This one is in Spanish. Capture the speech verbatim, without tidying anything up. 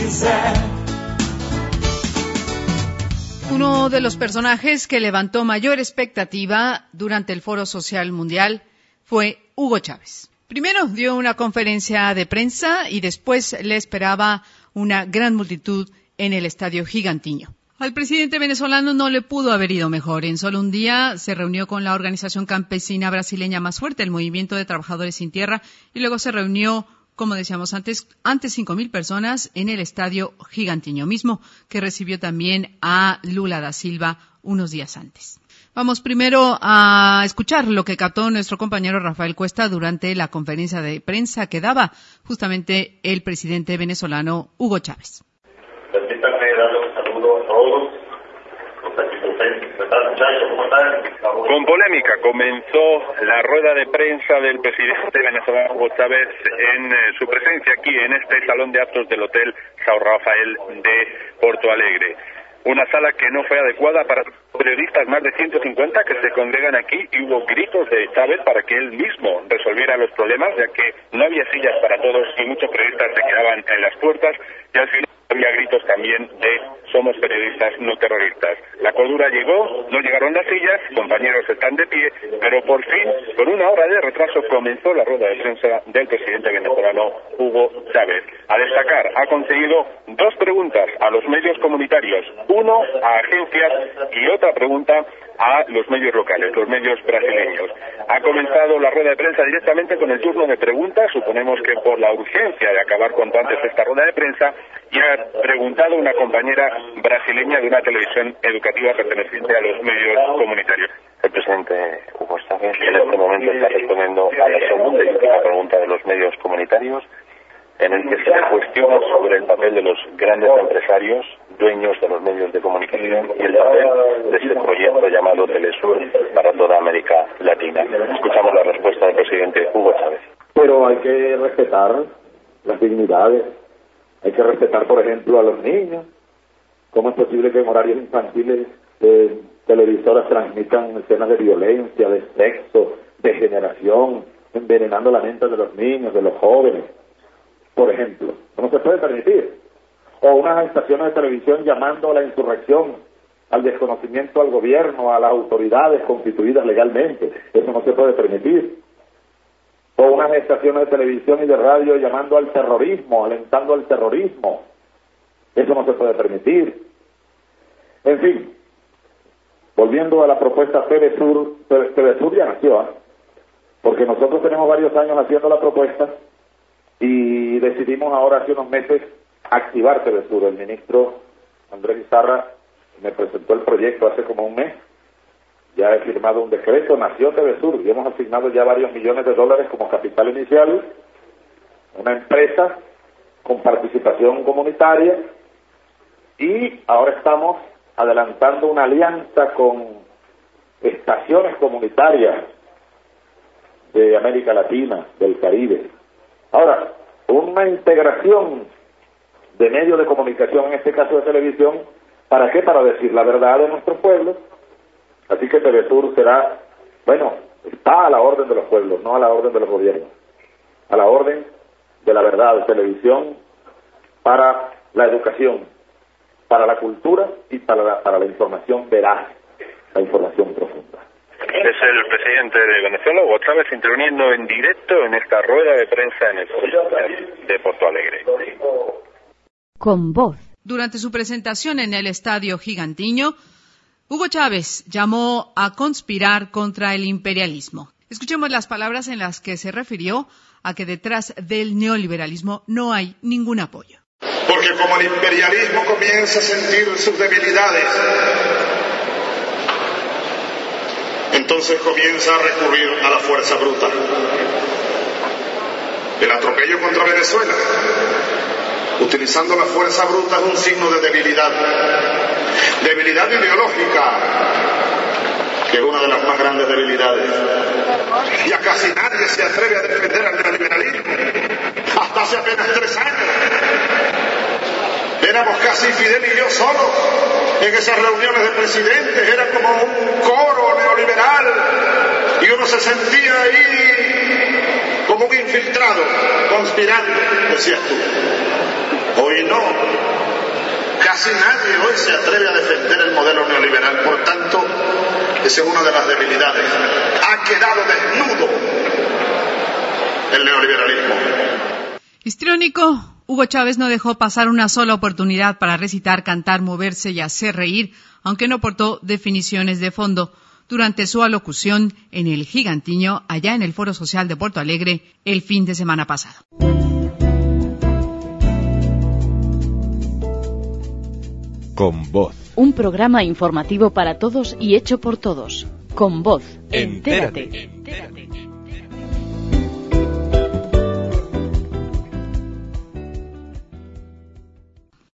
prensa. Uno de los personajes que levantó mayor expectativa durante el Foro Social Mundial fue Hugo Chávez. Primero dio una conferencia de prensa y después le esperaba una gran multitud en el Estadio Gigantiño. Al presidente venezolano no le pudo haber ido mejor. En solo un día se reunió con la organización campesina brasileña más fuerte, el Movimiento de Trabajadores Sin Tierra, y luego se reunió, como decíamos antes, ante cinco mil personas en el Estadio Gigantiño mismo, que recibió también a Lula da Silva unos días antes. Vamos primero a escuchar lo que captó nuestro compañero Rafael Cuesta durante la conferencia de prensa que daba justamente el presidente venezolano Hugo Chávez. Permítanme darle un saludo a todos los aquí presentes. ¿Qué tal, muchachos? ¿Cómo están? Con polémica comenzó la rueda de prensa del presidente venezolano Hugo Chávez en eh, su presencia aquí en este salón de actos del Hotel São Rafael de Porto Alegre. Una sala que no fue adecuada para periodistas, más de ciento cincuenta que se congregan aquí, y hubo gritos de Chávez para que él mismo resolviera los problemas, ya que no había sillas para todos y muchos periodistas se quedaban en las puertas, y al final había gritos también de somos periodistas, no terroristas. La cordura llegó, no llegaron las sillas, compañeros están de pie, pero por fin, con una hora de retraso, comenzó la rueda de prensa del presidente venezolano Hugo Chávez. A destacar, ha conseguido dos preguntas a los medios comunitarios, uno a agencias y otra pregunta a los medios locales, los medios brasileños. Ha comenzado la rueda de prensa directamente con el turno de preguntas, suponemos que por la urgencia de acabar cuanto antes esta rueda de prensa, y ha preguntado una compañera brasileña de una televisión educativa perteneciente a los medios comunitarios. El presidente Hugo Chávez en este momento está respondiendo a la segunda y última pregunta de los medios comunitarios, en el que se le cuestiona sobre el papel de los grandes empresarios, dueños de los medios de comunicación, y el papel de ese proyecto llamado Telesur para toda América Latina. Escuchamos la respuesta del presidente Hugo Chávez. Pero hay que respetar las dignidades, hay que respetar, por ejemplo, a los niños. ¿Cómo es posible que en horarios infantiles eh, televisoras transmitan escenas de violencia, de sexo, de generación, envenenando la mente de los niños, de los jóvenes? Por ejemplo, no se puede permitir. O unas estaciones de televisión llamando a la insurrección, al desconocimiento al gobierno, a las autoridades constituidas legalmente. Eso no se puede permitir. O unas estaciones de televisión y de radio llamando al terrorismo, alentando al terrorismo. Eso no se puede permitir. En fin, volviendo a la propuesta Telesur, Telesur ya nació, ¿eh? Porque nosotros tenemos varios años haciendo la propuesta y decidimos ahora hace unos meses activar Telesur. El ministro Andrés Izarra me presentó el proyecto hace como un mes, ya he firmado un decreto, nació Telesur y hemos asignado ya varios millones de dólares como capital inicial, una empresa con participación comunitaria, y ahora estamos adelantando una alianza con estaciones comunitarias de América Latina, del Caribe. Ahora, una integración de medios de comunicación, en este caso de televisión, ¿para qué? Para decir la verdad de nuestros pueblos. Así que Telesur será, bueno, está a la orden de los pueblos, no a la orden de los gobiernos, a la orden de la verdad, de televisión para la educación, para la cultura y para la, para la información veraz, la información profunda. Es el presidente de Venezuela, Hugo Chávez, interviniendo en directo en esta rueda de prensa en el Hotel de Porto Alegre. Con voz. Durante su presentación en el Estadio Gigantiño, Hugo Chávez llamó a conspirar contra el imperialismo. Escuchemos las palabras en las que se refirió a que detrás del neoliberalismo no hay ningún apoyo. Porque como el imperialismo comienza a sentir sus debilidades, entonces comienza a recurrir a la fuerza bruta. El atropello contra Venezuela, utilizando la fuerza bruta, es un signo de debilidad. Debilidad ideológica, que es una de las más grandes debilidades. Ya casi nadie se atreve a defender al neoliberalismo. Hasta hace apenas tres años éramos casi Fidel y yo solos en esas reuniones de presidentes. Era como un coro neoliberal y uno se sentía ahí como un infiltrado, conspirando, decías tú. Hoy no. Casi nadie hoy se atreve a defender el modelo neoliberal. Por tanto, esa es una de las debilidades. Ha quedado desnudo el neoliberalismo. Histriónico, Hugo Chávez no dejó pasar una sola oportunidad para recitar, cantar, moverse y hacer reír, aunque no aportó definiciones de fondo. Durante su alocución en el Gigantiño, allá en el Foro Social de Porto Alegre, el fin de semana pasado. Con Voz. Un programa informativo para todos y hecho por todos. Con Voz. Entérate. Entérate.